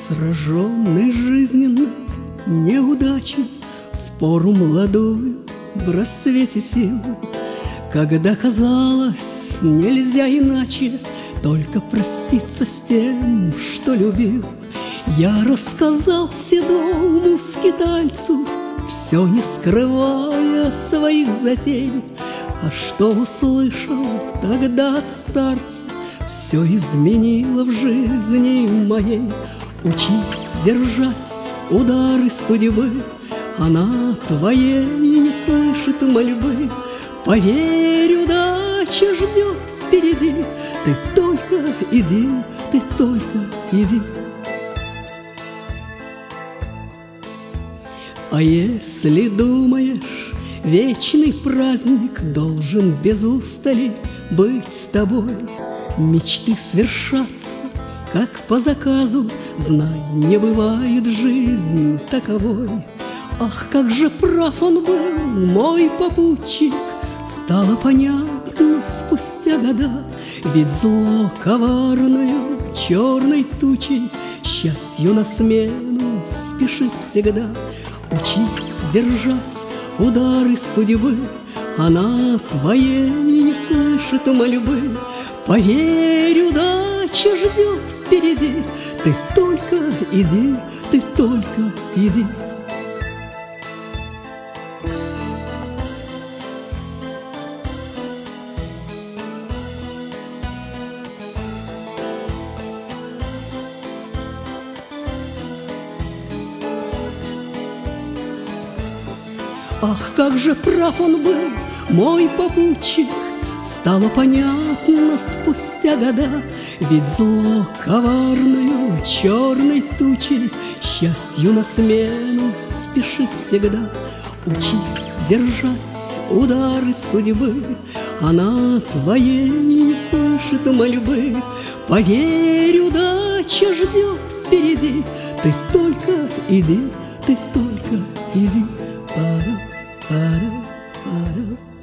Сраженный жизненной неудачей в пору молодую, в рассвете сил, когда казалось нельзя иначе, только проститься с тем, что любил, я рассказал седому скитальцу, все не скрывая своих затей. А что услышал тогда от старца, все изменило в жизни моей. Учись держать удары судьбы, она твоей не слышит мольбы. Поверь, удача ждет впереди, ты только иди, ты только иди. А если думаешь, вечный праздник должен без устали быть с тобой, мечты свершатся, как по заказу, знай, не бывает жизнь таковой. Ах, как же прав он был, мой попутчик, стало понятно спустя года, ведь зло коварную черной тучей счастью на смену спешит всегда. Учись держать удары судьбы, она твоей не слышит мольбы. Поверь, удача ждет впереди, ты только иди, ты только иди. Ах, как же прав он был, мой попутчик, стало понятно спустя года, ведь зло коварную черной тучей счастью на смену спешит всегда. Учись держать удары судьбы, она твоей не слышит мольбы. Поверь, удача ждет впереди, ты только иди, ты только иди. Пара, пара, пара.